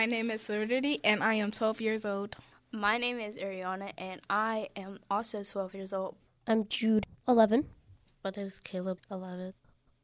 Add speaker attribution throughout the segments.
Speaker 1: My name is Serenity, and I am 12 years old.
Speaker 2: My name is Ariana, and I am also 12 years old.
Speaker 3: I'm Jude, 11.
Speaker 4: My name is Caleb, 11.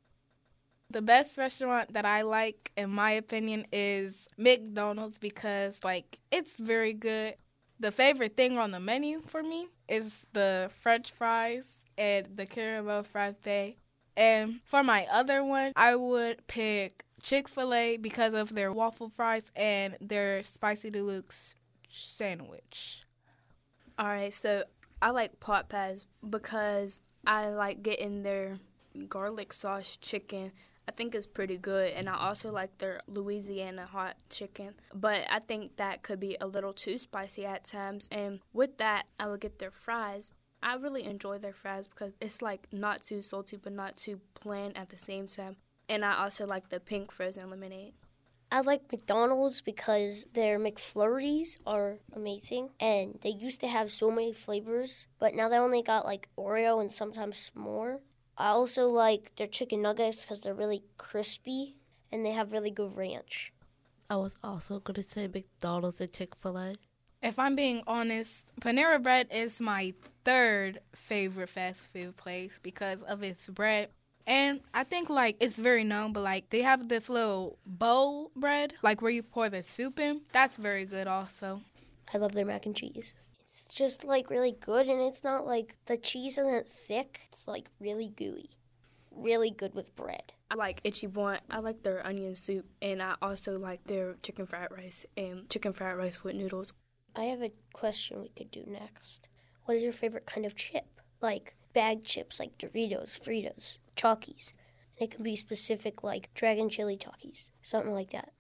Speaker 1: The best restaurant that I like, in my opinion, is McDonald's because, it's very good. The favorite thing on the menu for me is the French fries and the caramel frappe. And for my other one, I would pick Chick-fil-A because of their waffle fries and their spicy deluxe sandwich.
Speaker 2: All right, so I like pot pies because I like getting their garlic sauce chicken. I think it's pretty good, and I also like their Louisiana hot chicken. But I think that could be a little too spicy at times, and with that, I would get their fries. I really enjoy their fries because it's not too salty but not too bland at the same time. And I also like the pink frozen lemonade.
Speaker 3: I like McDonald's because their McFlurries are amazing, and they used to have so many flavors, but now they only got Oreo and sometimes more. I also like their chicken nuggets because they're really crispy, and they have really good ranch.
Speaker 4: I was also going to say McDonald's and Chick-fil-A.
Speaker 1: If I'm being honest, Panera Bread is my third favorite fast food place because of its bread. And I think, it's very known, but, they have this little bowl bread, where you pour the soup in. That's very good also.
Speaker 3: I love their mac and cheese. It's just, really good, and it's not, the cheese isn't thick. It's, really gooey. Really good with bread.
Speaker 2: I like Itchy Blunt. I like their onion soup, and I also like their chicken fried rice and chicken fried rice with noodles.
Speaker 3: I have a question we could do next. What is your favorite kind of chip? Bag chips like Doritos, Fritos, Chalkies. It can be specific Dragon Chili Chalkies, something like that.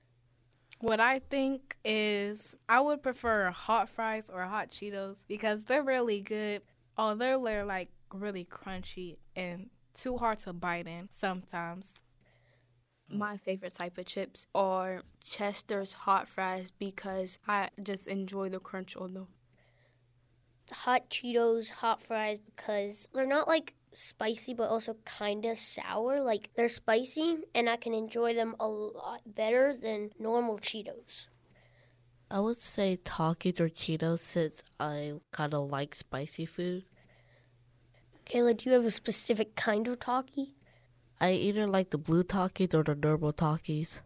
Speaker 1: What I think is I would prefer hot fries or hot Cheetos because they're really good, although they're really crunchy and too hard to bite in sometimes.
Speaker 2: My favorite type of chips are Chester's hot fries because I just enjoy the crunch on them.
Speaker 3: Hot Cheetos, hot fries because they're not spicy but also kind of sour. They're spicy and I can enjoy them a lot better than normal Cheetos.
Speaker 4: I would say Takis or Cheetos since I kind of like spicy food.
Speaker 3: Kayla, do you have a specific kind of Taki?
Speaker 4: I either like the blue Takis or the normal Takis.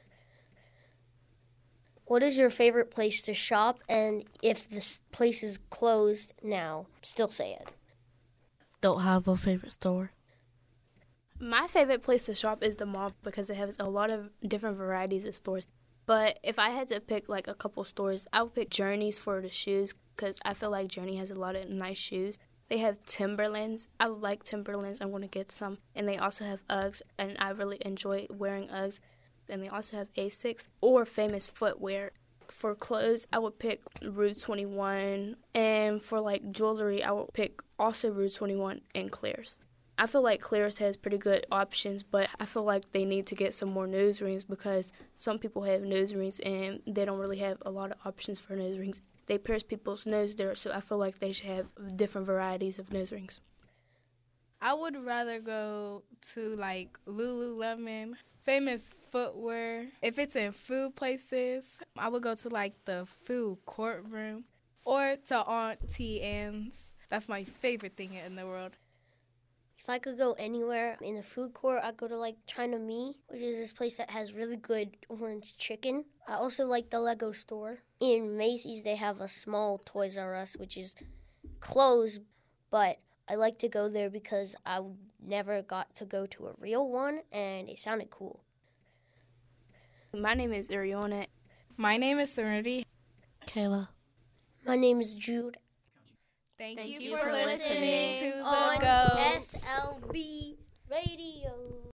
Speaker 3: What is your favorite place to shop? And if this place is closed now, still say it.
Speaker 4: Don't have a favorite store.
Speaker 2: My favorite place to shop is the mall because it has a lot of different varieties of stores. But if I had to pick a couple stores, I would pick Journeys for the shoes because I feel like Journey has a lot of nice shoes. They have Timberlands. I like Timberlands. I'm going to get some. And they also have Uggs, and I really enjoy wearing Uggs. And they also have Asics or Famous Footwear. For clothes, I would pick Rue 21. And for jewelry, I would pick also Rue 21 and Claire's. I feel like Claire's has pretty good options, but I feel like they need to get some more nose rings because some people have nose rings and they don't really have a lot of options for nose rings. They pierce people's nose there, so I feel like they should have different varieties of nose rings.
Speaker 1: I would rather go to Lululemon, Famous Footwear. If it's in food places, I would go to the food courtroom or to Auntie Anne's. That's my favorite thing in the world.
Speaker 3: If I could go anywhere in the food court, I'd go to China Me, which is this place that has really good orange chicken. I also like the Lego store. In Macy's, they have a small Toys R Us, which is closed, but I like to go there because I never got to go to a real one, and it sounded cool.
Speaker 2: My name is Ariana.
Speaker 1: My name is Serenity.
Speaker 4: Kayla.
Speaker 3: My name is Jude.
Speaker 1: Thank you for listening to The
Speaker 3: on
Speaker 1: Ghost.
Speaker 3: SLB Radio.